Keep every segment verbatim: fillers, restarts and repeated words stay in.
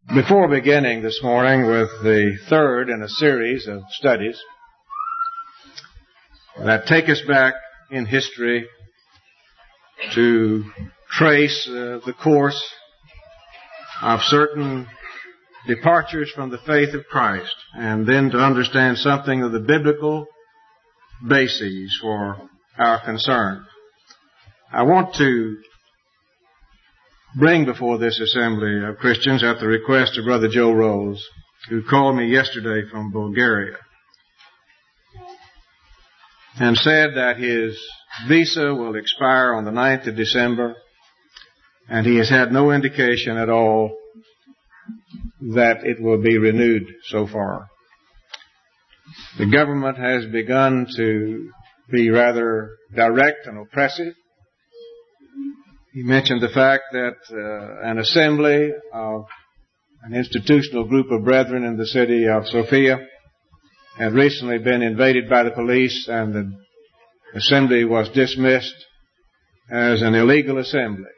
Before beginning this morning with the third in a series of studies that take us back in history to trace uh, the course of certain departures from the faith of Christ, and then to understand something of the biblical bases for our concern, I want to bring before this assembly of Christians, at the request of Brother Joe Rose, who called me yesterday from Bulgaria and said that his visa will expire on the ninth of December, and he has had no indication at all that it will be renewed so far. The government has begun to be rather direct and oppressive. He mentioned the fact that uh, an assembly of an institutional group of brethren in the city of Sofia had recently been invaded by the police, and the assembly was dismissed as an illegal assembly.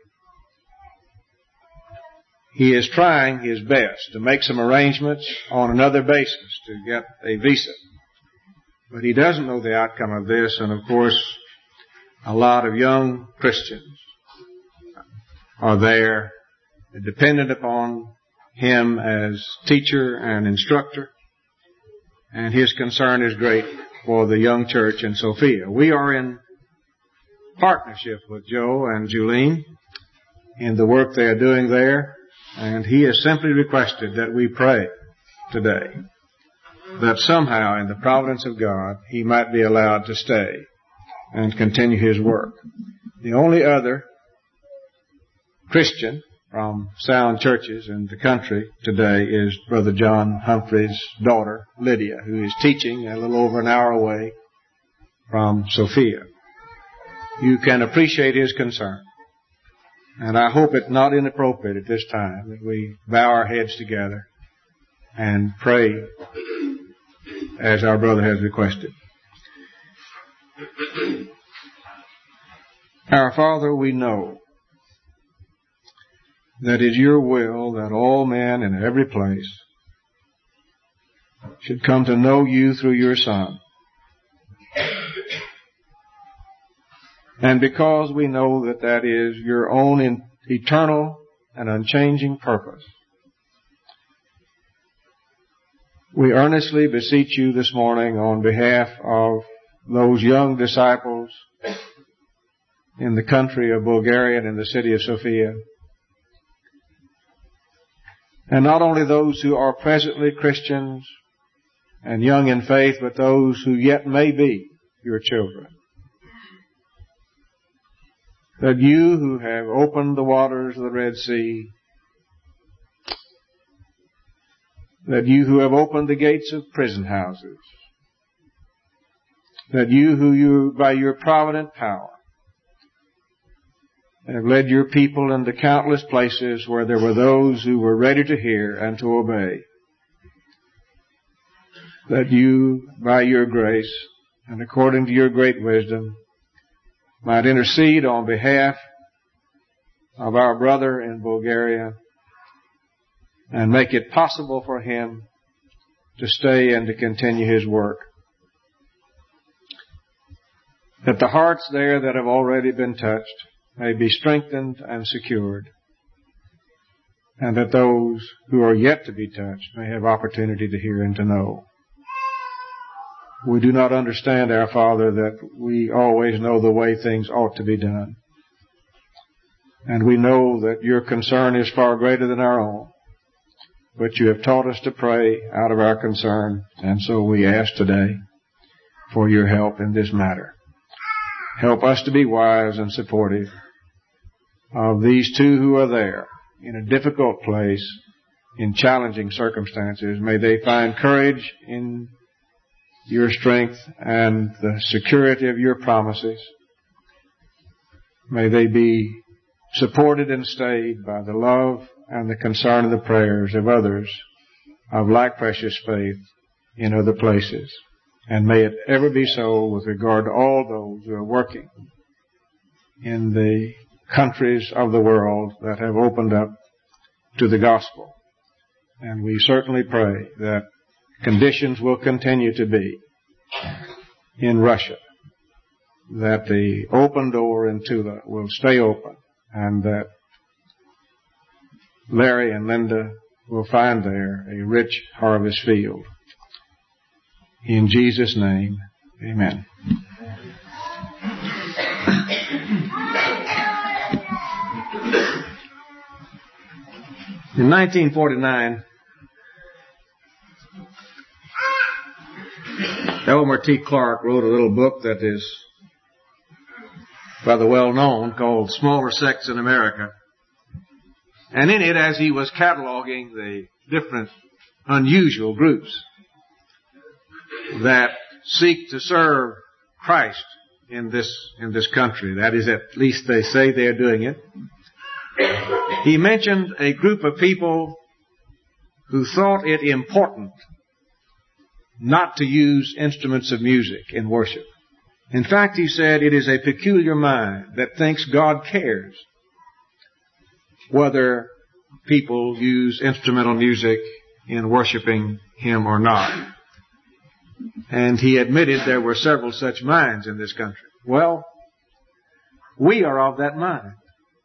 He is trying his best to make some arrangements on another basis to get a visa, but he doesn't know the outcome of this, and of course a lot of young Christians are there, dependent upon him as teacher and instructor, and his concern is great for the young church in Sofia. We are in partnership with Joe and Julene in the work they are doing there, and he has simply requested that we pray today that somehow in the providence of God he might be allowed to stay and continue his work. The only other Christian from sound churches in the country today is Brother John Humphrey's daughter, Lydia, who is teaching a little over an hour away from Sofia. You can appreciate his concern, and I hope it's not inappropriate at this time that we bow our heads together and pray as our brother has requested. Our Father, we know that it is your will that all men in every place should come to know you through your Son. And because we know that that is your own eternal and unchanging purpose, we earnestly beseech you this morning on behalf of those young disciples in the country of Bulgaria and in the city of Sofia, and not only those who are presently Christians and young in faith, but those who yet may be your children, that you who have opened the waters of the Red Sea, that you who have opened the gates of prison houses, that you who you, by your provident power, have led your people into countless places where there were those who were ready to hear and to obey, that you, by your grace and according to your great wisdom, might intercede on behalf of our brother in Bulgaria and make it possible for him to stay and to continue his work. That the hearts there that have already been touched may be strengthened and secured, and that those who are yet to be touched may have opportunity to hear and to know. We do not understand, our Father, that we always know the way things ought to be done, and we know that your concern is far greater than our own, but you have taught us to pray out of our concern, and so we ask today for your help in this matter. Help us to be wise and supportive of these two who are there in a difficult place, in challenging circumstances. May they find courage in your strength and the security of your promises. May they be supported and stayed by the love and the concern and the prayers of others of like precious faith in other places. And may it ever be so with regard to all those who are working in the countries of the world that have opened up to the gospel. And we certainly pray that conditions will continue to be in Russia, that the open door in Tula will stay open, and that Larry and Linda will find there a rich harvest field. In Jesus' name, amen. In nineteen forty-nine, Elmer T. Clark wrote a little book that is rather well known called Smaller Sects in America. And in it, as he was cataloging the different unusual groups that seek to serve Christ in this, in this country, that is, at least they say they're doing it, he mentioned a group of people who thought it important not to use instruments of music in worship. In fact, he said, it is a peculiar mind that thinks God cares whether people use instrumental music in worshiping Him or not. And he admitted there were several such minds in this country. Well, we are of that mind.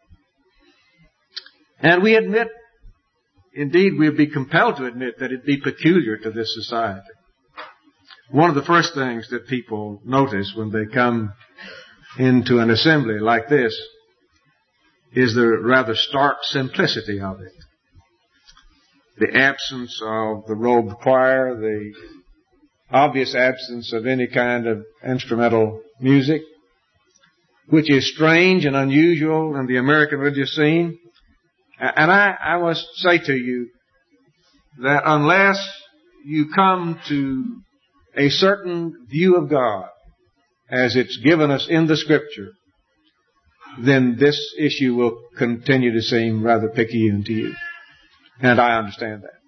And we admit, indeed, we'd be compelled to admit that it'd be peculiar to this society. One of the first things that people notice when they come into an assembly like this is the rather stark simplicity of it. The absence of the robed choir, the obvious absence of any kind of instrumental music, which is strange and unusual in the American religious scene. And I, I must say to you that unless you come to a certain view of God as it's given us in the Scripture, then this issue will continue to seem rather picayune to you. And I understand that.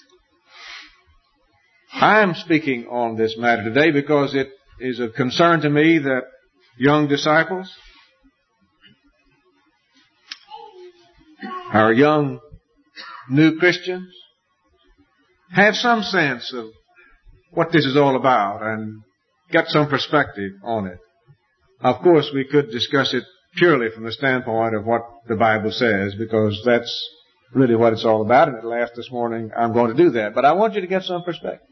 I am speaking on this matter today because it is of concern to me that young disciples, our young new Christians, have some sense of what this is all about and get some perspective on it. Of course, we could discuss it purely from the standpoint of what the Bible says, because that's really what it's all about, and at last this morning I'm going to do that. But I want you to get some perspective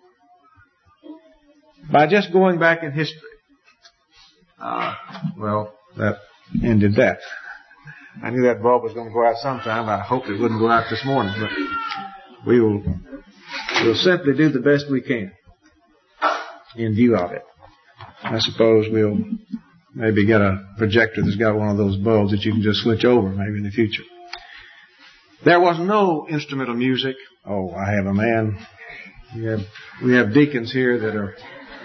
by just going back in history. Uh, well, that ended that. I knew that bulb was going to go out sometime. I hoped it wouldn't go out this morning, but we will we'll simply do the best we can in view of it. I suppose we'll maybe get a projector that's got one of those bulbs that you can just switch over maybe in the future. There was no instrumental music. Oh, I have a man. We have, we have deacons here that are...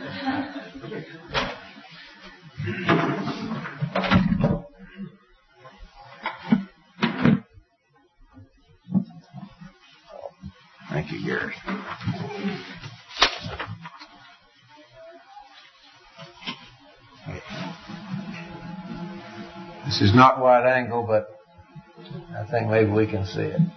Thank you, Gary. This is not wide angle, but I think maybe we can see it.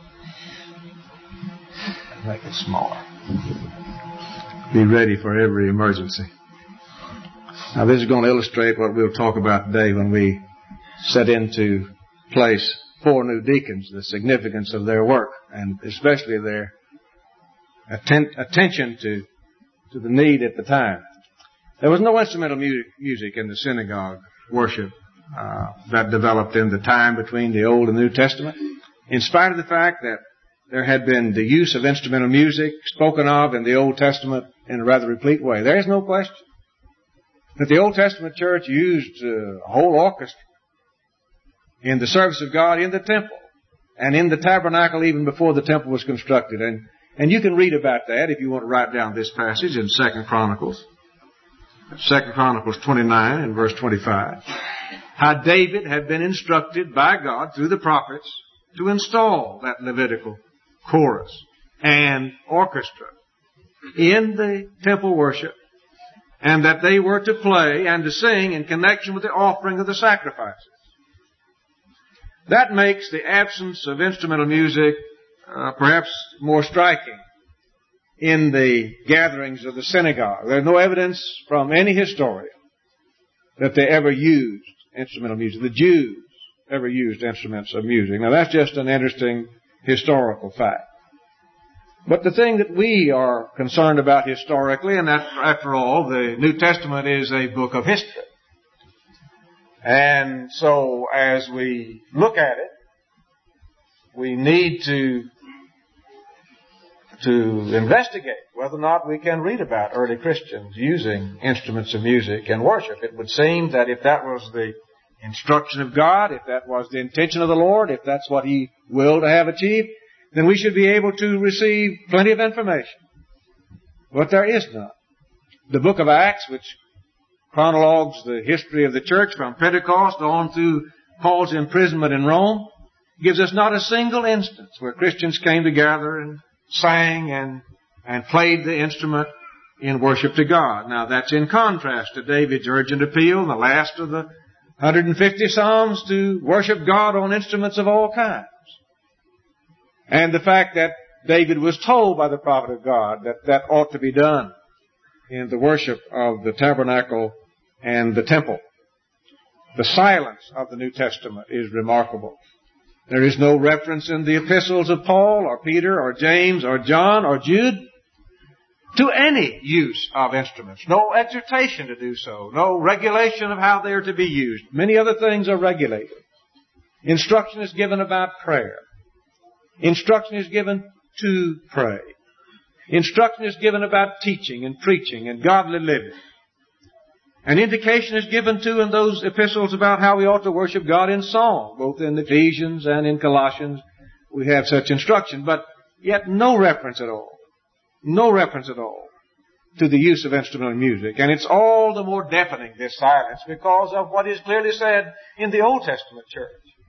Make it smaller. Be ready for every emergency. Now, this is going to illustrate what we'll talk about today when we set into place four new deacons, the significance of their work, and especially their atten- attention to, to the need at the time. There was no instrumental mu- music in the synagogue worship uh, that developed in the time between the Old and New Testament, in spite of the fact that there had been the use of instrumental music spoken of in the Old Testament in a rather replete way. There is no question that the Old Testament church used uh, a whole orchestra in the service of God in the temple and in the tabernacle even before the temple was constructed. And, and you can read about that if you want to write down this passage in Second Chronicles. Second Chronicles twenty-nine and verse twenty-five. How David had been instructed by God through the prophets to install that Levitical chorus and orchestra in the temple worship, and that they were to play and to sing in connection with the offering of the sacrifices. That makes the absence of instrumental music uh, perhaps more striking in the gatherings of the synagogue. There's no evidence from any historian that they ever used instrumental music. The Jews ever used instruments of music. Now that's just an interesting historical fact. But the thing that we are concerned about historically, and that, after all, the New Testament is a book of history. And so as we look at it, we need to to investigate whether or not we can read about early Christians using instruments of music in worship. It would seem that if that was the instruction of God, if that was the intention of the Lord, if that's what He willed to have achieved, then we should be able to receive plenty of information. But there is none. The book of Acts, which chronologues the history of the church from Pentecost on through Paul's imprisonment in Rome, gives us not a single instance where Christians came together and sang and, and played the instrument in worship to God. Now that's in contrast to David's urgent appeal, the last of the one hundred fifty Psalms, to worship God on instruments of all kinds. And the fact that David was told by the prophet of God that that ought to be done in the worship of the tabernacle and the temple. The silence of the New Testament is remarkable. There is no reference in the epistles of Paul or Peter or James or John or Jude to any use of instruments. No exhortation to do so. No regulation of how they are to be used. Many other things are regulated. Instruction is given about prayer. Instruction is given to pray. Instruction is given about teaching and preaching and godly living. An indication is given too in those epistles about how we ought to worship God in song, both in Ephesians and in Colossians. We have such instruction, but yet no reference at all. No reference at all to the use of instrumental music. And it's all the more deafening, this silence, because of what is clearly said in the Old Testament church.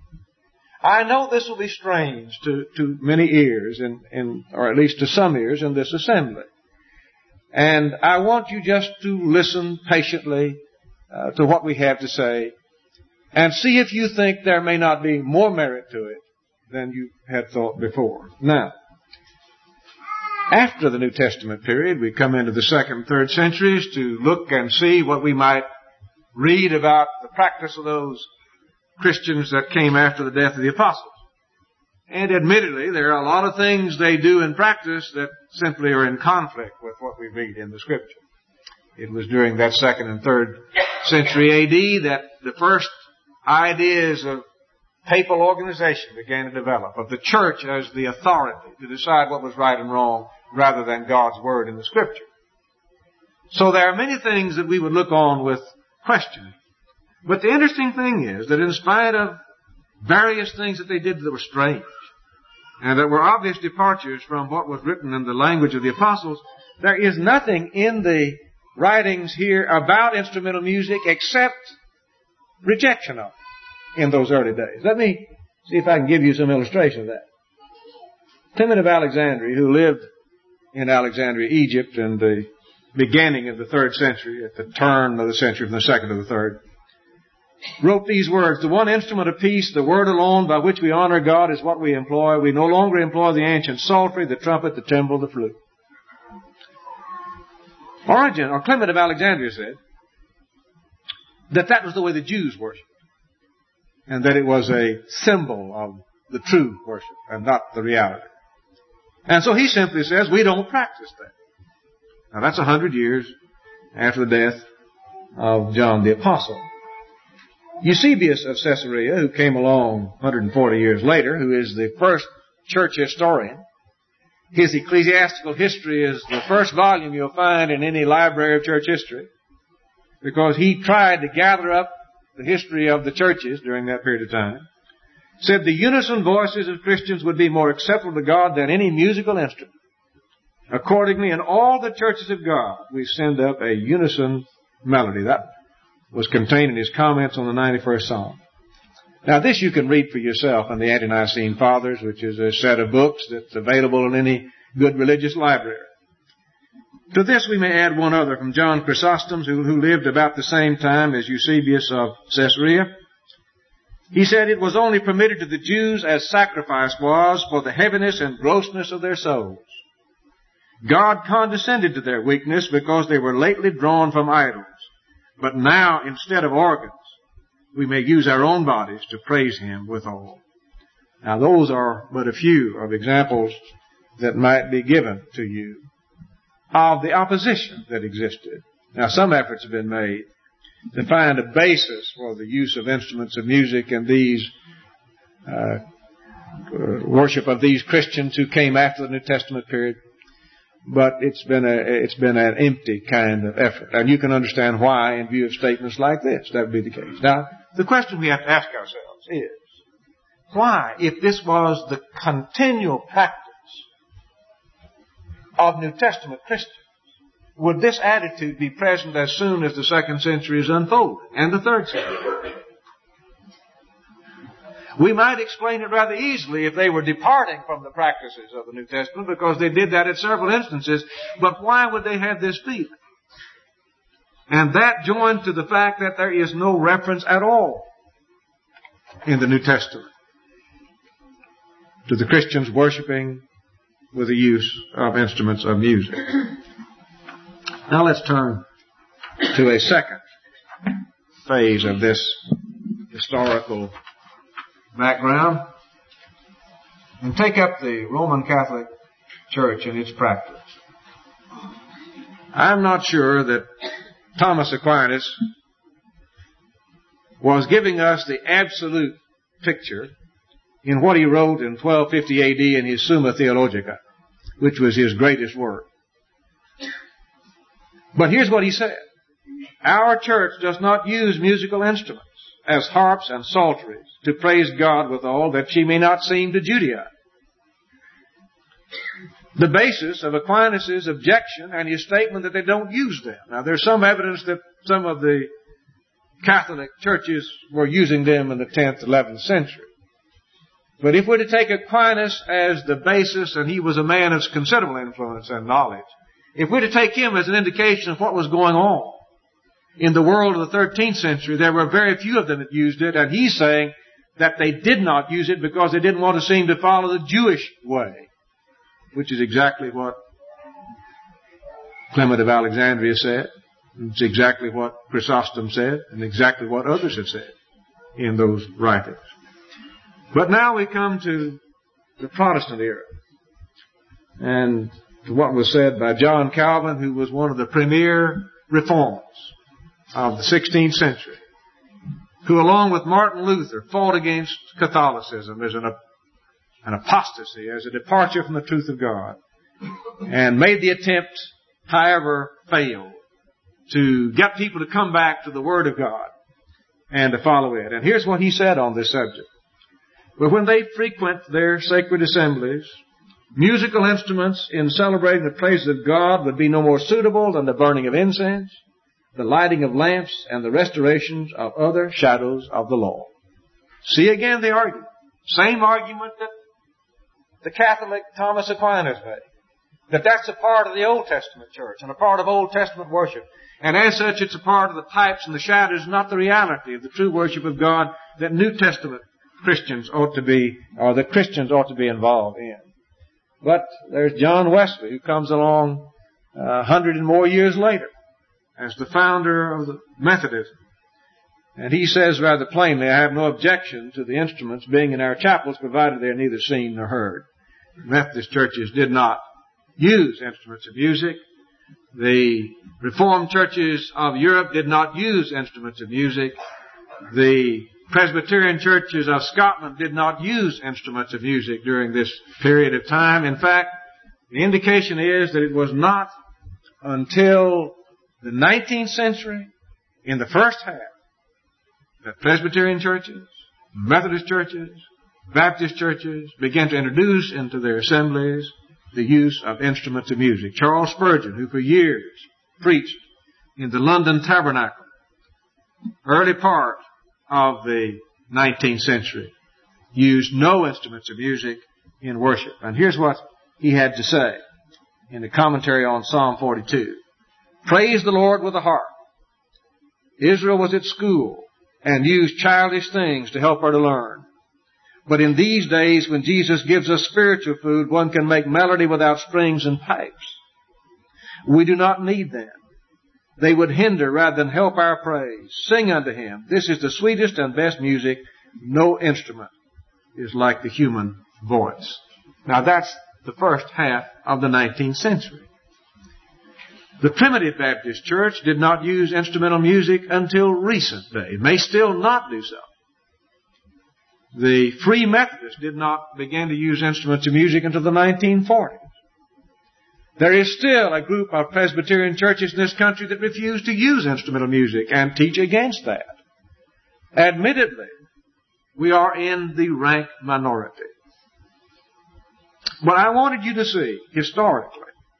I know this will be strange to, to many ears, in, in, or at least to some ears in this assembly. And I want you just to listen patiently uh, to what we have to say and see if you think there may not be more merit to it than you had thought before. Now, after the New Testament period, we come into the second and third centuries to look and see what we might read about the practice of those Christians that came after the death of the apostles. And admittedly, there are a lot of things they do in practice that simply are in conflict with what we read in the Scripture. It was during that second and third century A D that the first ideas of papal organization began to develop, of the church as the authority to decide what was right and wrong rather than God's Word in the Scripture. So there are many things that we would look on with questioning. But the interesting thing is that in spite of various things that they did that were strange, and that were obvious departures from what was written in the language of the apostles, there is nothing in the writings here about instrumental music except rejection of it in those early days. Let me see if I can give you some illustration of that. Clement of Alexandria, who lived in Alexandria, Egypt, in the beginning of the third century, at the turn of the century from the second to the third, wrote these words: "The one instrument of peace, the word alone by which we honor God, is what we employ. We no longer employ the ancient psaltery, the trumpet, the timbrel, the flute." Origen, or Clement of Alexandria, said that that was the way the Jews worshipped, and that it was a symbol of the true worship and not the reality. And so he simply says, we don't practice that. Now that's a hundred years after the death of John the Apostle. Eusebius of Caesarea, who came along one hundred forty years later, who is the first church historian, his ecclesiastical history is the first volume you'll find in any library of church history, because he tried to gather up the history of the churches during that period of time, said the unison voices of Christians would be more acceptable to God than any musical instrument. Accordingly, in all the churches of God, we send up a unison melody. That was contained in his comments on the ninety-first Psalm. Now, this you can read for yourself in the Ante-Nicene Fathers, which is a set of books that's available in any good religious library. To this we may add one other from John Chrysostom, who, who lived about the same time as Eusebius of Caesarea. He said it was only permitted to the Jews as sacrifice was for the heaviness and grossness of their souls. God condescended to their weakness because they were lately drawn from idols. But now, instead of organs, we may use our own bodies to praise Him withal. Now, those are but a few of examples that might be given to you of the opposition that existed. Now, some efforts have been made to find a basis for the use of instruments of music in these uh, worship of these Christians who came after the New Testament period. But it's been a, it's been an empty kind of effort. And you can understand why in view of statements like this that would be the case. Now, the question we have to ask ourselves is, why, if this was the continual practice of New Testament Christians, would this attitude be present as soon as the second century is unfolded and the third century? We might explain it rather easily if they were departing from the practices of the New Testament, because they did that at several instances. But why would they have this feeling? And that joined to the fact that there is no reference at all in the New Testament to the Christians worshiping with the use of instruments of music. Now let's turn to a second phase of this historical background and take up the Roman Catholic Church and its practice. I'm not sure that Thomas Aquinas was giving us the absolute picture in what he wrote in twelve fifty A D in his Summa Theologica, which was his greatest work. But here's what he said. Our church does not use musical instruments as harps and psalteries to praise God withal, that she may not seem to Judaize. The basis of Aquinas' objection and his statement that they don't use them. Now, there's some evidence that some of the Catholic churches were using them in the tenth, eleventh century. But if we're to take Aquinas as the basis, and he was a man of considerable influence and knowledge, if we're to take him as an indication of what was going on in the world of the thirteenth century, there were very few of them that used it, and he's saying that they did not use it because they didn't want to seem to follow the Jewish way, which is exactly what Clement of Alexandria said. It's exactly what Chrysostom said, and exactly what others have said in those writings. But now we come to the Protestant era, and to what was said by John Calvin, who was one of the premier reformers of the sixteenth century, who along with Martin Luther fought against Catholicism as an, an apostasy, as a departure from the truth of God, and made the attempt, however failed, to get people to come back to the Word of God and to follow it. And here's what he said on this subject. But when they frequent their sacred assemblies, musical instruments in celebrating the praises of God would be no more suitable than the burning of incense, the lighting of lamps, and the restorations of other shadows of the law. See again the argument. Same argument that the Catholic Thomas Aquinas made. That that's a part of the Old Testament church and a part of Old Testament worship. And as such, it's a part of the types and the shadows, not the reality of the true worship of God that New Testament Christians ought to be, or that Christians ought to be involved in. But there's John Wesley, who comes along a hundred and more years later as the founder of the Methodism. And he says rather plainly, I have no objection to the instruments being in our chapels, provided they are neither seen nor heard. Methodist churches did not use instruments of music. The Reformed churches of Europe did not use instruments of music. The Presbyterian churches of Scotland did not use instruments of music during this period of time. In fact, the indication is that it was not until the nineteenth century, in the first half, that Presbyterian churches, Methodist churches, Baptist churches began to introduce into their assemblies the use of instruments of music. Charles Spurgeon, who for years preached in the London Tabernacle, early part of the nineteenth century, used no instruments of music in worship. And here's what he had to say in the commentary on Psalm forty-two. Praise the Lord with a harp. Israel was at school and used childish things to help her to learn. But in these days, when Jesus gives us spiritual food, one can make melody without strings and pipes. We do not need them. They would hinder rather than help our praise. Sing unto Him. This is the sweetest and best music. No instrument is like the human voice. Now that's the first half of the nineteenth century. The Primitive Baptist Church did not use instrumental music until recent day. It may still not do so. The Free Methodists did not begin to use instruments of music until the nineteen forties. There is still a group of Presbyterian churches in this country that refuse to use instrumental music and teach against that. Admittedly, we are in the rank minority. But I wanted you to see, historically,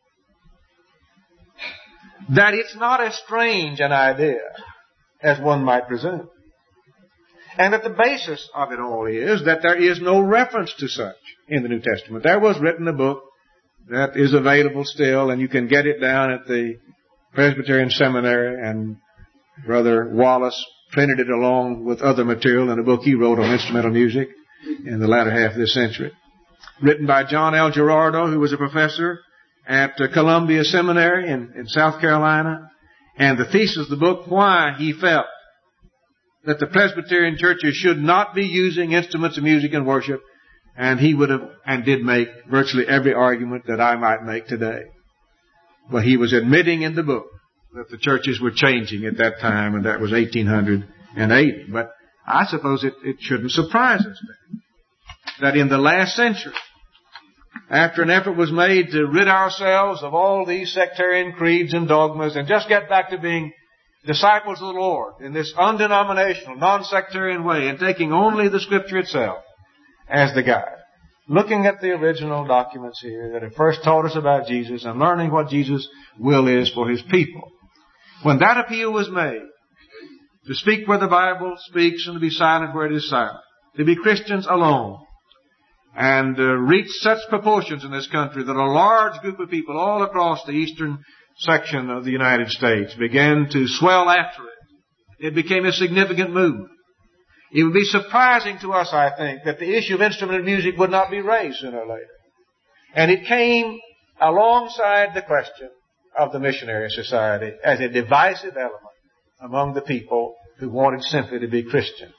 that it's not as strange an idea as one might presume. And that the basis of it all is that there is no reference to such in the New Testament. There was written a book that is available still, and you can get it down at the Presbyterian Seminary, and Brother Wallace printed it along with other material in a book he wrote on instrumental music in the latter half of this century. Written by John L. Gerardo, who was a professor at Columbia Seminary in, in South Carolina. And the thesis of the book, why he felt that the Presbyterian churches should not be using instruments of music in worship. And he would have, and did make virtually every argument that I might make today. But he was admitting in the book that the churches were changing at that time, and that was eighteen eighty. But I suppose it, it shouldn't surprise us then, that in the last century, after an effort was made to rid ourselves of all these sectarian creeds and dogmas and just get back to being disciples of the Lord in this undenominational, non-sectarian way, and taking only the Scripture itself as the guide, looking at the original documents here that have first taught us about Jesus and learning what Jesus' will is for His people. When that appeal was made, to speak where the Bible speaks and to be silent where it is silent, to be Christians alone, and uh, reach such proportions in this country that a large group of people all across the eastern section of the United States began to swell after it, it became a significant movement. It would be surprising to us, I think, that the issue of instrumental music would not be raised sooner or later. And it came alongside the question of the missionary society as a divisive element among the people who wanted simply to be Christians.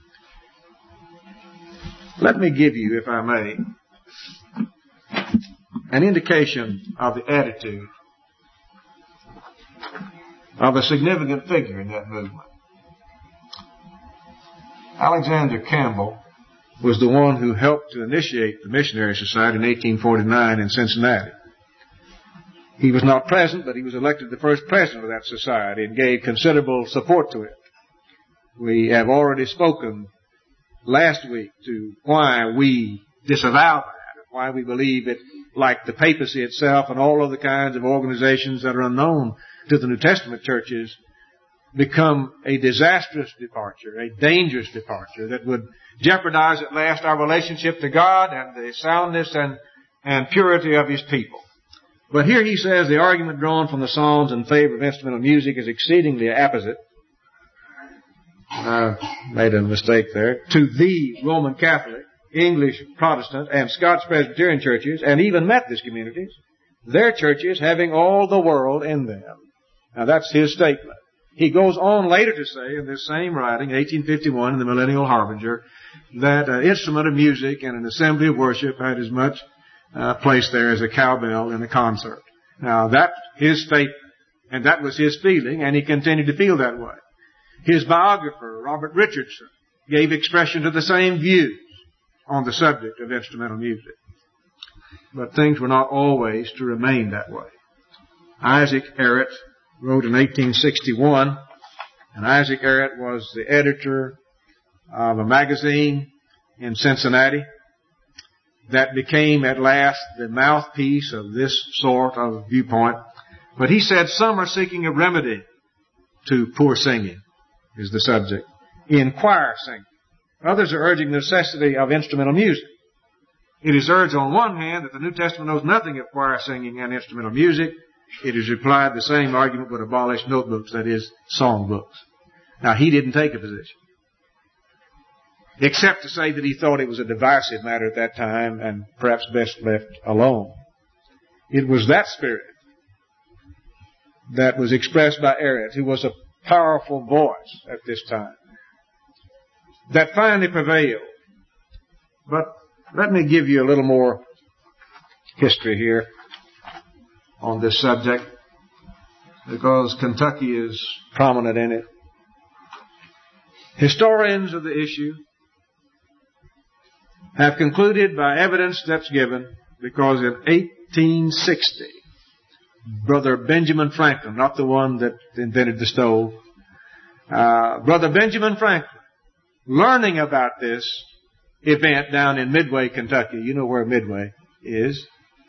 Let me give you, if I may, an indication of the attitude of a significant figure in that movement. Alexander Campbell was the one who helped to initiate the Missionary Society in eighteen forty-nine in Cincinnati. He was not present, but he was elected the first president of that society and gave considerable support to it. We have already spoken last week to why we disavow that, why we believe it, like the papacy itself and all of the kinds of organizations that are unknown to the New Testament churches, become a disastrous departure, a dangerous departure that would jeopardize at last our relationship to God and the soundness and, and purity of His people. But here he says the argument drawn from the Psalms in favor of instrumental music is exceedingly apposite. I made a mistake there. To the Roman Catholic, English Protestant, and Scotch Presbyterian churches, and even Methodist communities, their churches having all the world in them. Now that's his statement. He goes on later to say in this same writing, eighteen fifty-one, in the Millennial Harbinger, that an instrument of music and an assembly of worship had as much uh, place there as a cowbell in a concert. Now that's his statement, and that was his feeling, and he continued to feel that way. His biographer, Robert Richardson, gave expression to the same views on the subject of instrumental music. But things were not always to remain that way. Isaac Errett wrote in eighteen sixty-one, and Isaac Errett was the editor of a magazine in Cincinnati that became at last the mouthpiece of this sort of viewpoint. But he said some are seeking a remedy to poor singing, is the subject, in choir singing. Others are urging the necessity of instrumental music. It is urged on one hand that the New Testament knows nothing of choir singing and instrumental music. It is replied the same argument would abolish notebooks, that is, songbooks. Now, he didn't take a position, except to say that he thought it was a divisive matter at that time and perhaps best left alone. It was that spirit that was expressed by Ariet, who was a powerful voice at this time, that finally prevailed. But let me give you a little more history here on this subject, because Kentucky is prominent in it. Historians of the issue have concluded by evidence that's given, because in eighteen sixty, Brother Benjamin Franklin, not the one that invented the stove, uh, Brother Benjamin Franklin, learning about this event down in Midway, Kentucky, you know where Midway is,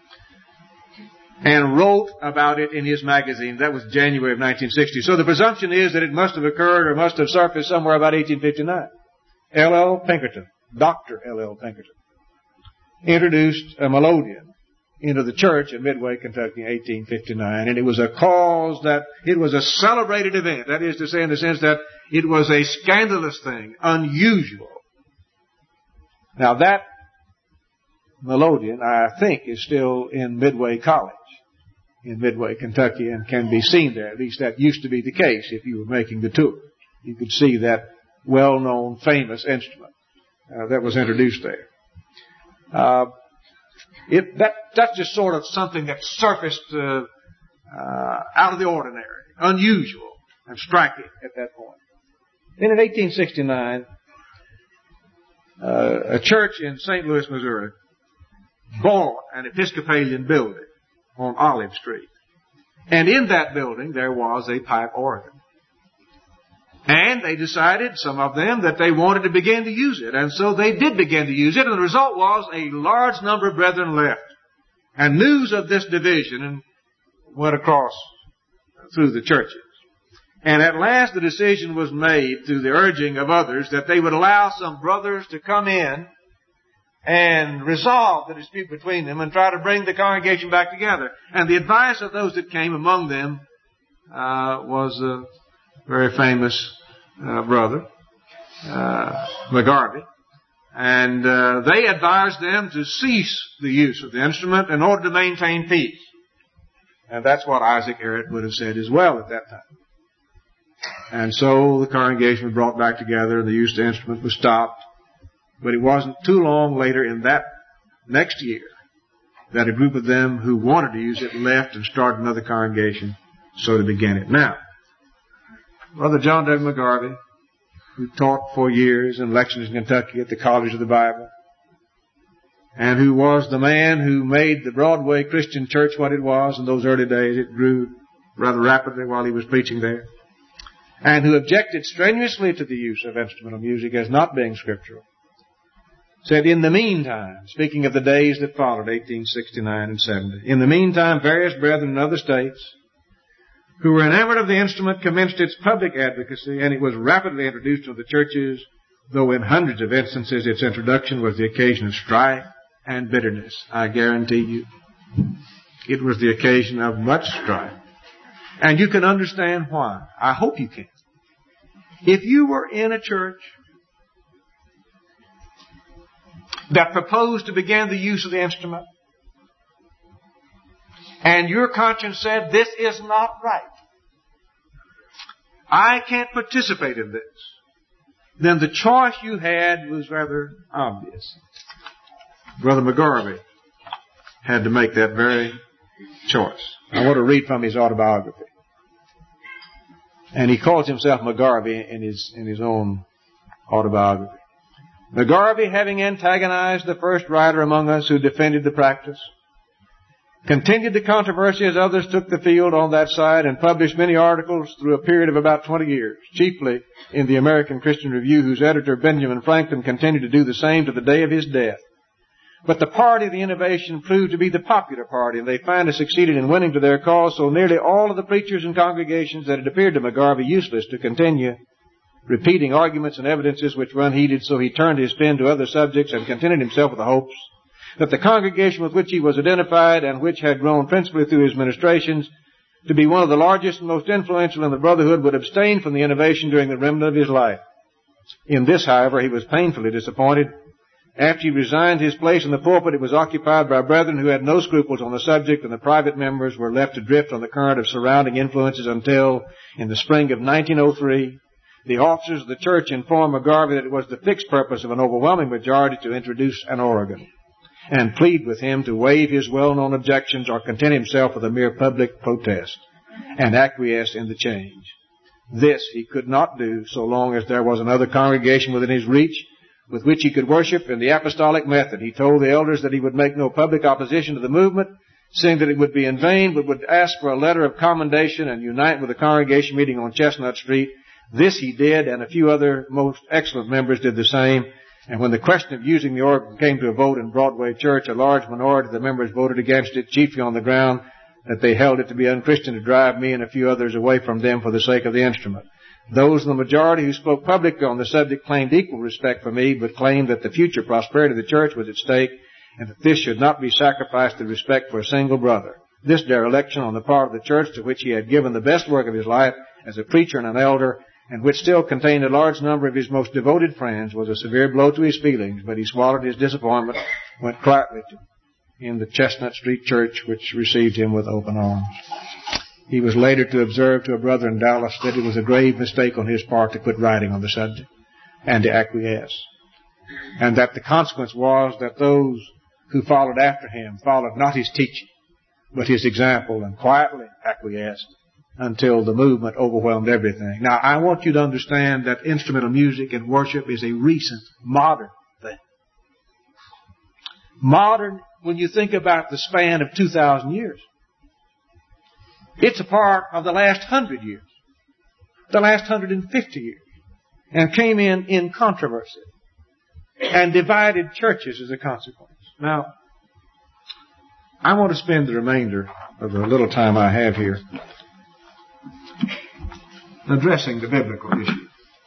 and wrote about it in his magazine. That was January of nineteen sixty. So the presumption is that it must have occurred or must have surfaced somewhere about eighteen fifty-nine. L L Pinkerton, Doctor L L Pinkerton, introduced a melodeon into the church in Midway, Kentucky in eighteen fifty-nine, and it was a cause that, it was a celebrated event. That is to say, in the sense that it was a scandalous thing, unusual. Now that melodeon, I think, is still in Midway College in Midway, Kentucky, and can be seen there. At least that used to be the case if you were making the tour. You could see that well-known, famous instrument uh, that was introduced there. Uh, it, that, that's just sort of something that surfaced uh, uh, out of the ordinary, unusual, and striking at that point. Then in eighteen sixty-nine, uh, a church in Saint Louis, Missouri, bought an Episcopalian building on Olive Street. And in that building there was a pipe organ. And they decided, some of them, that they wanted to begin to use it. And so they did begin to use it, and the result was a large number of brethren left. And news of this division went across through the churches. And at last the decision was made, through the urging of others, that they would allow some brothers to come in and resolve the dispute between them and try to bring the congregation back together. And the advice of those that came, among them uh, was a very famous uh, brother, uh, McGarvey. And uh, they advised them to cease the use of the instrument in order to maintain peace. And that's what Isaac Ariet would have said as well at that time. And so the congregation was brought back together and the use of the instrument was stopped. But it wasn't too long later in that next year that a group of them who wanted to use it left and started another congregation, so they began it. Now, Brother John W. McGarvey, who taught for years in Lexington, Kentucky at the College of the Bible, and who was the man who made the Broadway Christian Church what it was in those early days. It grew rather rapidly while he was preaching there. And who objected strenuously to the use of instrumental music as not being scriptural, said, in the meantime, speaking of the days that followed, eighteen sixty-nine and seventy, in the meantime, various brethren in other states who were enamored of the instrument commenced its public advocacy, and it was rapidly introduced to the churches, though in hundreds of instances its introduction was the occasion of strife and bitterness. I guarantee you, it was the occasion of much strife. And you can understand why. I hope you can. If you were in a church that proposed to begin the use of the instrument, and your conscience said, this is not right, I can't participate in this, then the choice you had was rather obvious. Brother McGarvey had to make that very choice. I want to read from his autobiography. And he calls himself McGarvey in his, in his own autobiography. McGarvey, having antagonized the first writer among us who defended the practice, continued the controversy as others took the field on that side, and published many articles through a period of about twenty years, chiefly in the American Christian Review, whose editor, Benjamin Franklin, continued to do the same to the day of his death. But the party of the innovation proved to be the popular party, and they finally succeeded in winning to their cause, so nearly all of the preachers and congregations that it appeared to McGarvey useless to continue repeating arguments and evidences which were unheeded, so he turned his pen to other subjects and contented himself with the hopes that the congregation with which he was identified, and which had grown principally through his ministrations to be one of the largest and most influential in the brotherhood, would abstain from the innovation during the remnant of his life. In this, however, he was painfully disappointed, After he resigned his place in the pulpit, it was occupied by brethren who had no scruples on the subject, and the private members were left to drift on the current of surrounding influences until, in the spring of nineteen oh three, the officers of the church informed McGarvey that it was the fixed purpose of an overwhelming majority to introduce an organ, and plead with him to waive his well-known objections or content himself with a mere public protest, and acquiesce in the change. This he could not do so long as there was another congregation within his reach with which he could worship in the apostolic method. He told the elders that he would make no public opposition to the movement, saying that it would be in vain, but would ask for a letter of commendation and unite with the congregation meeting on Chestnut Street. This he did, and a few other most excellent members did the same. And when the question of using the organ came to a vote in Broadway Church, a large minority of the members voted against it, chiefly on the ground that they held it to be unchristian to drive me and a few others away from them for the sake of the instrument. Those in the majority who spoke publicly on the subject claimed equal respect for me, but claimed that the future prosperity of the church was at stake, and that this should not be sacrificed to respect for a single brother. This dereliction on the part of the church, to which he had given the best work of his life as a preacher and an elder, and which still contained a large number of his most devoted friends, was a severe blow to his feelings, but he swallowed his disappointment, went quietly to in the Chestnut Street Church, which received him with open arms. He was later to observe to a brother in Dallas that it was a grave mistake on his part to quit writing on the subject and to acquiesce, and that the consequence was that those who followed after him followed not his teaching, but his example, and quietly acquiesced until the movement overwhelmed everything. Now, I want you to understand that instrumental music and worship is a recent, modern thing. Modern, when you think about the span of two thousand years. It's a part of the last hundred years, the last hundred and fifty years, and came in in controversy and divided churches as a consequence. Now, I want to spend the remainder of the little time I have here addressing the biblical issue.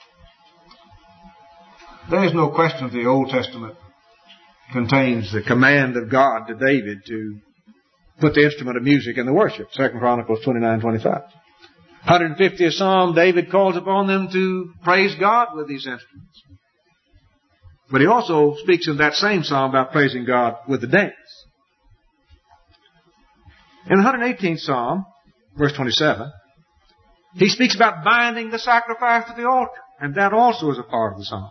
There is no question that the Old Testament contains the command of God to David to put the instrument of music in the worship. Second Chronicles twenty-nine twenty-five. one hundred fiftieth Psalm, David calls upon them to praise God with these instruments. But he also speaks in that same psalm about praising God with the dance. In the one hundred eighteenth Psalm, verse twenty-seven, he speaks about binding the sacrifice to the altar. And that also is a part of the psalm.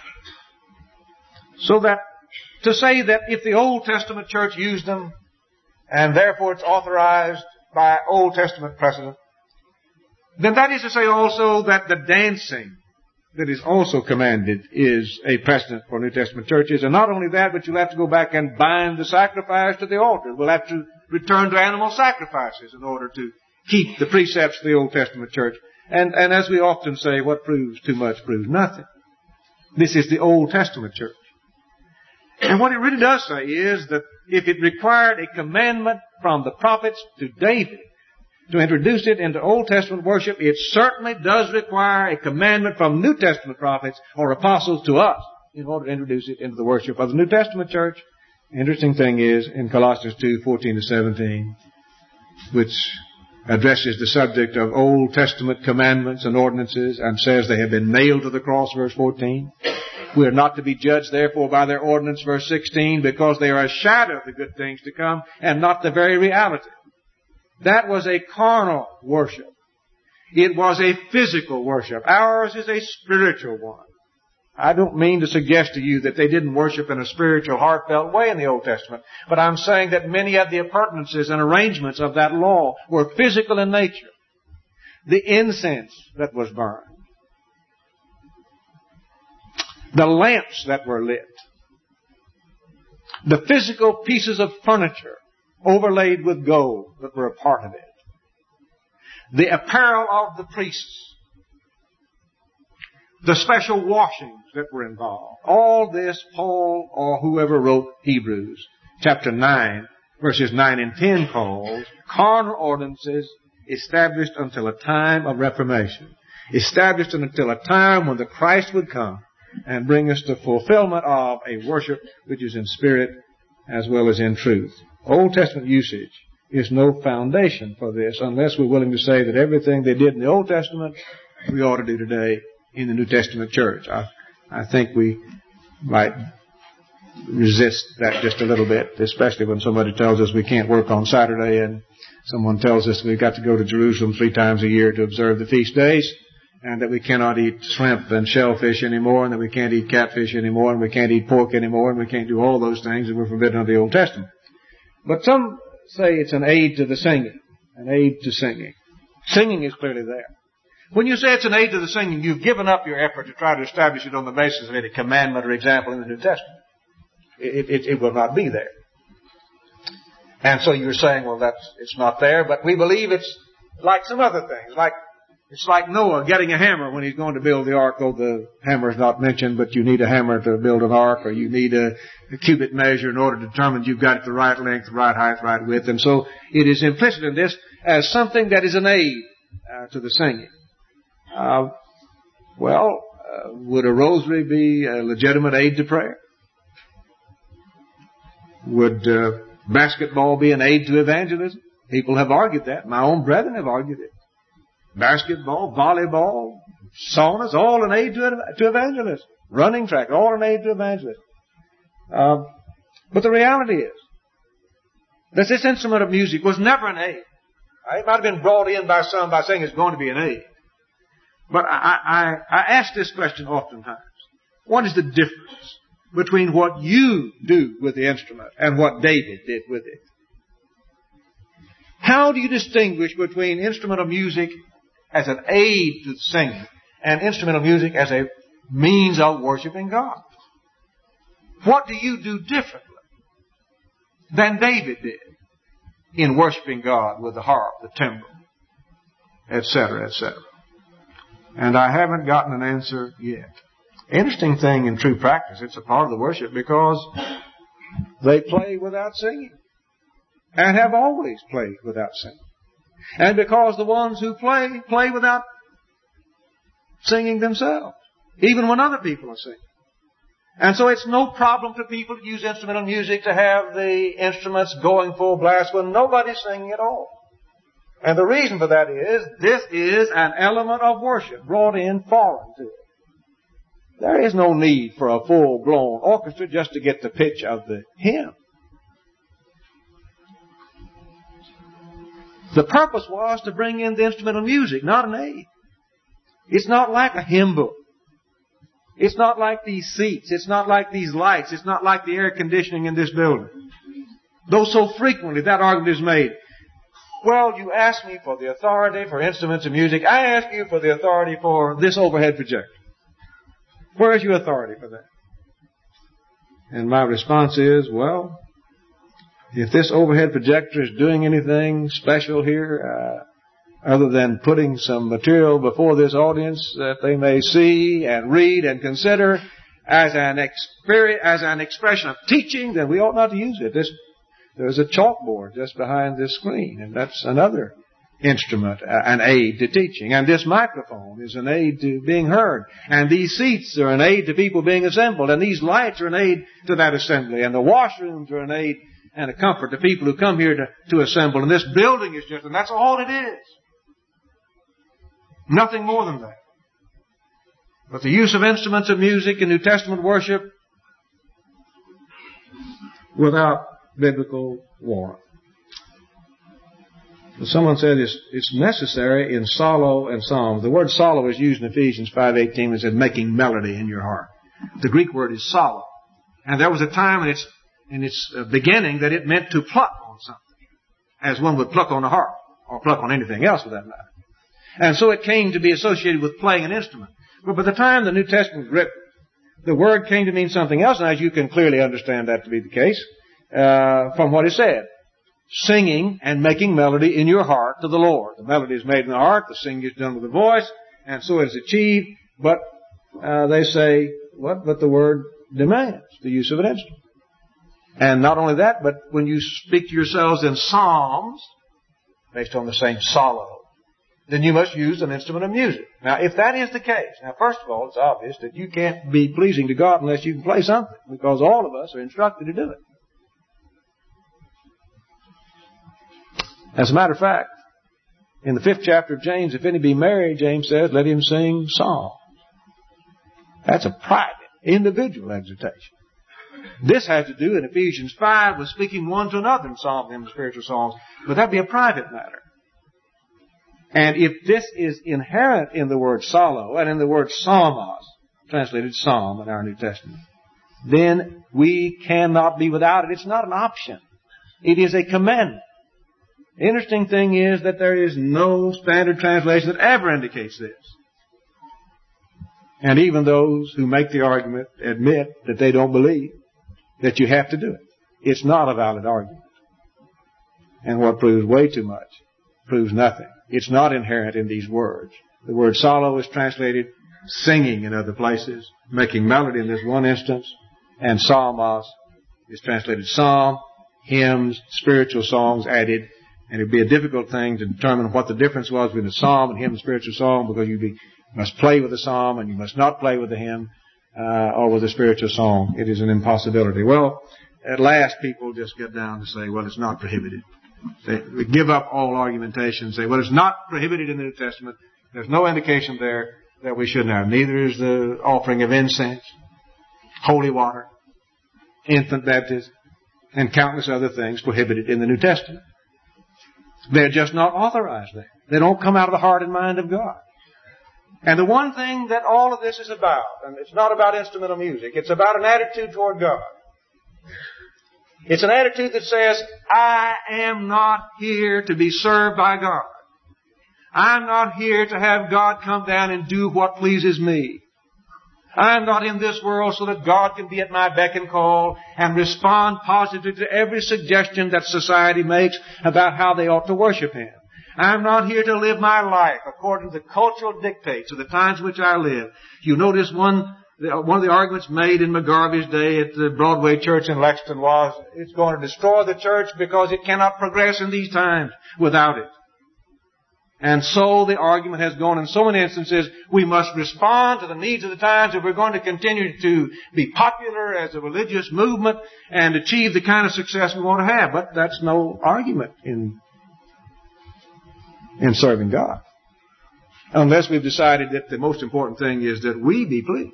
So that, to say that if the Old Testament church used them, and therefore it's authorized by Old Testament precedent, then that is to say also that the dancing that is also commanded is a precedent for New Testament churches. And not only that, but you'll have to go back and bind the sacrifice to the altar. We'll have to return to animal sacrifices in order to keep the precepts of the Old Testament church. And, and as we often say, what proves too much proves nothing. This is the Old Testament church. And what it really does say is that if it required a commandment from the prophets to David to introduce it into Old Testament worship, it certainly does require a commandment from New Testament prophets or apostles to us in order to introduce it into the worship of the New Testament church. Interesting thing is, in Colossians two fourteen to seventeen, which addresses the subject of Old Testament commandments and ordinances and says they have been nailed to the cross, verse fourteen. We are not to be judged, therefore, by their ordinance, verse sixteen, because they are a shadow of the good things to come and not the very reality. That was a carnal worship. It was a physical worship. Ours is a spiritual one. I don't mean to suggest to you that they didn't worship in a spiritual, heartfelt way in the Old Testament, but I'm saying that many of the appurtenances and arrangements of that law were physical in nature. The incense that was burned, the lamps that were lit, the physical pieces of furniture overlaid with gold that were a part of it, the apparel of the priests, the special washings that were involved. All this Paul, or whoever wrote Hebrews chapter nine, verses nine and ten calls carnal ordinances established until a time of reformation, established until a time when the Christ would come and bring us to fulfillment of a worship which is in spirit as well as in truth. Old Testament usage is no foundation for this unless we're willing to say that everything they did in the Old Testament we ought to do today in the New Testament church. I, I think we might resist that just a little bit, especially when somebody tells us we can't work on Saturday and someone tells us we've got to go to Jerusalem three times a year to observe the feast days, and that we cannot eat shrimp and shellfish anymore, and that we can't eat catfish anymore, and we can't eat pork anymore, and we can't do all those things that were forbidden under the Old Testament. But some say it's an aid to the singing, an aid to singing. Singing is clearly there. When you say it's an aid to the singing, you've given up your effort to try to establish it on the basis of any commandment or example in the New Testament. It, it, it will not be there. And so you're saying, well, that's, it's not there, but we believe it's like some other things. Like, it's like Noah getting a hammer when he's going to build the ark, though the hammer is not mentioned, but you need a hammer to build an ark, or you need a, a cubit measure in order to determine you've got it the right length, the right height, right width. And so it is implicit in this as something that is an aid uh, to the singing. Uh, well, uh, would a rosary be a legitimate aid to prayer? Would uh, basketball be an aid to evangelism? People have argued that. My own brethren have argued it. Basketball, volleyball, saunas, all an aid to, to evangelism. Running track, all an aid to evangelism. Uh, but the reality is that this instrument of music was never an aid. It might have been brought in by some by saying it's going to be an aid. But I, I, I ask this question oftentimes. What is the difference between what you do with the instrument and what David did with it? How do you distinguish between instrument of music as an aid to singing and instrument of music as a means of worshiping God? What do you do differently than David did in worshiping God with the harp, the timbrel, et cetera, et cetera? And I haven't gotten an answer yet. Interesting thing in true practice, it's a part of the worship because they play without singing and have always played without singing. And because the ones who play, play without singing themselves, even when other people are singing. And so it's no problem to people to use instrumental music to have the instruments going full blast when nobody's singing at all. And the reason for that is, this is an element of worship brought in foreign to it. There is no need for a full-blown orchestra just to get the pitch of the hymn. The purpose was to bring in the instrumental music, not an aid. It's not like a hymn book. It's not like these seats. It's not like these lights. It's not like the air conditioning in this building. Though so frequently that argument is made. Well, you ask me for the authority for instruments of music. I ask you for the authority for this overhead projector. Where is your authority for that? And my response is, well, if this overhead projector is doing anything special here, uh, other than putting some material before this audience that they may see and read and consider as an experience, as an expression of teaching, then we ought not to use it. This, there's a chalkboard just behind this screen, and that's another instrument, uh, an aid to teaching. And this microphone is an aid to being heard. And these seats are an aid to people being assembled. And these lights are an aid to that assembly. And the washrooms are an aid and a comfort to people who come here to, to assemble. And this building is just, and that's all it is. Nothing more than that. But the use of instruments of music in New Testament worship without biblical warrant. Someone said it's, it's necessary in solo and psalms. The word solo is used in Ephesians five eighteen when it said making melody in your heart. The Greek word is solo. And there was a time in its, in its beginning that it meant to pluck on something, as one would pluck on a harp, or pluck on anything else for that matter. And so it came to be associated with playing an instrument. But by the time the New Testament was written, the word came to mean something else, and as you can clearly understand that to be the case, uh, from what is said. Singing and making melody in your heart to the Lord. The melody is made in the heart, the singing is done with the voice, and so it is achieved. But uh, they say, what? But the word demands the use of an instrument. And not only that, but when you speak to yourselves in psalms, based on the same solo, then you must use an instrument of music. Now, if that is the case, now first of all, it's obvious that you can't be pleasing to God unless you can play something, because all of us are instructed to do it. As a matter of fact, in the fifth chapter of James, if any be married, James says, let him sing psalms. That's a private, individual exhortation. This has to do in Ephesians five with speaking one to another in psalm, hymns, spiritual songs. But that'd be a private matter. And if this is inherent in the word solo and in the word psalmos, translated psalm in our New Testament, then we cannot be without it. It's not an option. It is a commandment. The interesting thing is that there is no standard translation that ever indicates this. And even those who make the argument admit that they don't believe that you have to do it. It's not a valid argument. And what proves way too much proves nothing. It's not inherent in these words. The word solo is translated singing in other places, making melody in this one instance, and psalmos is translated psalm, hymns, spiritual songs added. And it'd be a difficult thing to determine what the difference was between a psalm and hymn and spiritual song, because you be, must play with the psalm and you must not play with the hymn uh, or with the spiritual song. It is an impossibility. Well, at last people just get down to say, well, it's not prohibited. They, they give up all argumentation and say, well, it's not prohibited in the New Testament. There's no indication there that we shouldn't have. Neither is the offering of incense, holy water, infant baptism, and countless other things prohibited in the New Testament. They're just not authorized there. They don't come out of the heart and mind of God. And the one thing that all of this is about, and it's not about instrumental music, it's about an attitude toward God. It's an attitude that says, I am not here to be served by God. I'm not here to have God come down and do what pleases me. I'm not in this world so that God can be at my beck and call and respond positively to every suggestion that society makes about how they ought to worship Him. I'm not here to live my life according to the cultural dictates of the times in which I live. You notice one, one of the arguments made in McGarvey's day at the Broadway Church in Lexington was, it's going to destroy the church because it cannot progress in these times without it. And so the argument has gone in so many instances, we must respond to the needs of the times if we're going to continue to be popular as a religious movement and achieve the kind of success we want to have. But that's no argument in, in serving God. Unless we've decided that the most important thing is that we be pleased.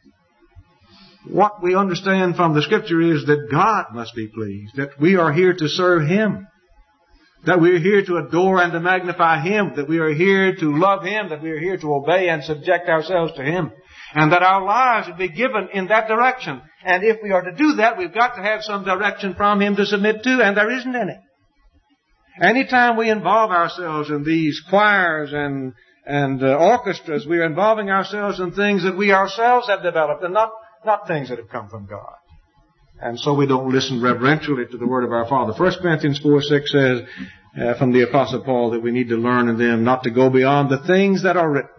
What we understand from the Scripture is that God must be pleased, that we are here to serve Him. That we are here to adore and to magnify Him. That we are here to love Him. That we are here to obey and subject ourselves to Him. And that our lives would be given in that direction. And if we are to do that, we've got to have some direction from Him to submit to, and there isn't any. Anytime we involve ourselves in these choirs and, and uh, orchestras, we are involving ourselves in things that we ourselves have developed and not, not things that have come from God. And so we don't listen reverentially to the word of our Father. First Corinthians four six says uh, from the Apostle Paul that we need to learn in them not to go beyond the things that are written,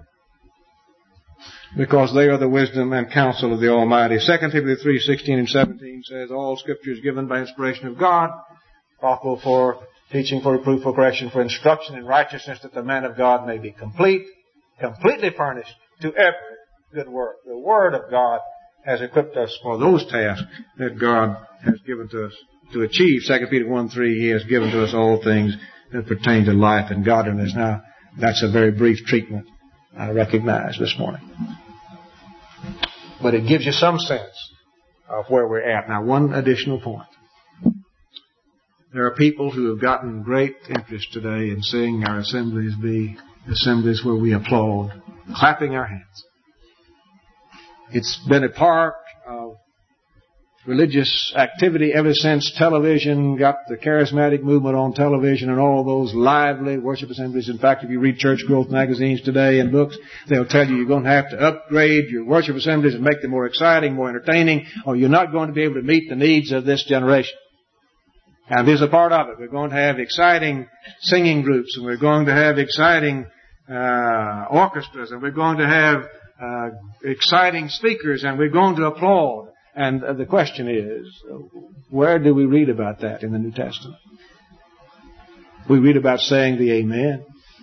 because they are the wisdom and counsel of the Almighty. Second Timothy three sixteen and seventeen says, all Scripture is given by inspiration of God, profitable for teaching, for reproof, for correction, for instruction in righteousness, that the man of God may be complete, completely furnished to every good work. The Word of God has equipped us for those tasks that God has given to us to achieve. Second Peter one three, He has given to us all things that pertain to life and godliness. Now, that's a very brief treatment, I recognize, this morning. But it gives you some sense of where we're at. Now, one additional point. There are people who have gotten great interest today in seeing our assemblies be assemblies where we applaud, clapping our hands. It's been a part of religious activity ever since television got the charismatic movement on television and all those lively worship assemblies. In fact, if you read church growth magazines today and books, they'll tell you you're going to have to upgrade your worship assemblies and make them more exciting, more entertaining, or you're not going to be able to meet the needs of this generation. And there's a part of it. We're going to have exciting singing groups, and we're going to have exciting uh orchestras, and we're going to have Uh, exciting speakers, and we're going to applaud. And uh, the question is, where do we read about that in the New Testament? We read about saying the Amen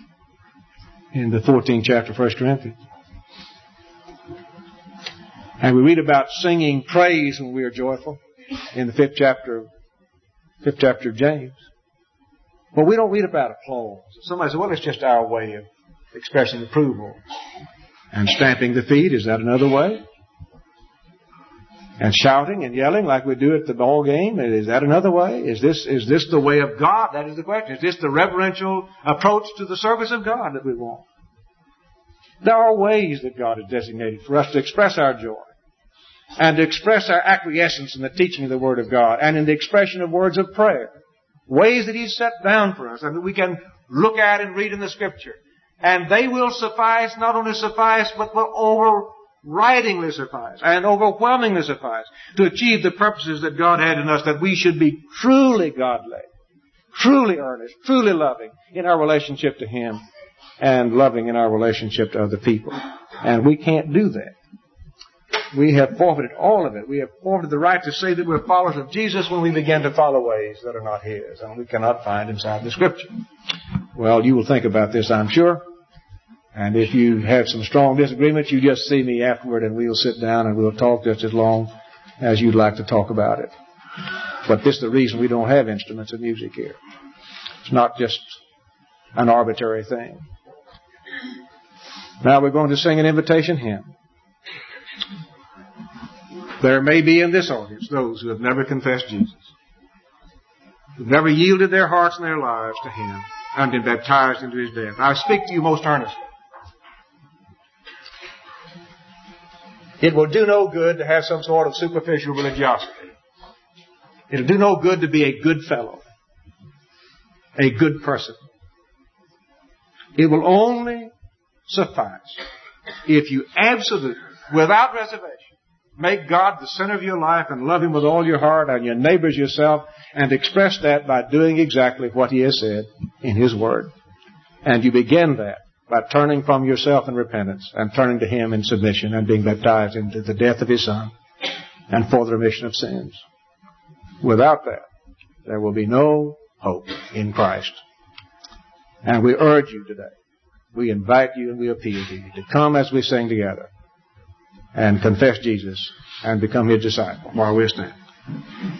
in the fourteenth chapter of First Corinthians. And we read about singing praise when we are joyful in the fifth chapter, fifth chapter of James. But we don't read about applause. Somebody says, well, it's just our way of expressing approval. And stamping the feet, is that another way? And shouting and yelling like we do at the ball game, is that another way? Is this, is this the way of God? That is the question. Is this the reverential approach to the service of God that we want? There are ways that God has designated for us to express our joy and to express our acquiescence in the teaching of the Word of God and in the expression of words of prayer. Ways that He's set down for us and that we can look at and read in the Scripture. And they will suffice, not only suffice, but will overridingly suffice and overwhelmingly suffice to achieve the purposes that God had in us, that we should be truly godly, truly earnest, truly loving in our relationship to Him and loving in our relationship to other people. And we can't do that. We have forfeited all of it. We have forfeited the right to say that we're followers of Jesus when we begin to follow ways that are not His and we cannot find inside the Scripture. Well, you will think about this, I'm sure. And if you have some strong disagreements, you just see me afterward and we'll sit down and we'll talk just as long as you'd like to talk about it. But this is the reason we don't have instruments of music here. It's not just an arbitrary thing. Now we're going to sing an invitation hymn. There may be in this audience those who have never confessed Jesus, who have never yielded their hearts and their lives to Him and been baptized into His death. I speak to you most earnestly. It will do no good to have some sort of superficial religiosity. It will do no good to be a good fellow, a good person. It will only suffice if you absolutely, without reservation, make God the center of your life and love Him with all your heart and your neighbors yourself, and express that by doing exactly what He has said in His Word. And you begin that by turning from yourself in repentance and turning to Him in submission and being baptized into the death of His Son and for the remission of sins. Without that, there will be no hope in Christ. And we urge you today, we invite you and we appeal to you to come as we sing together and confess Jesus and become His disciple while we're standing.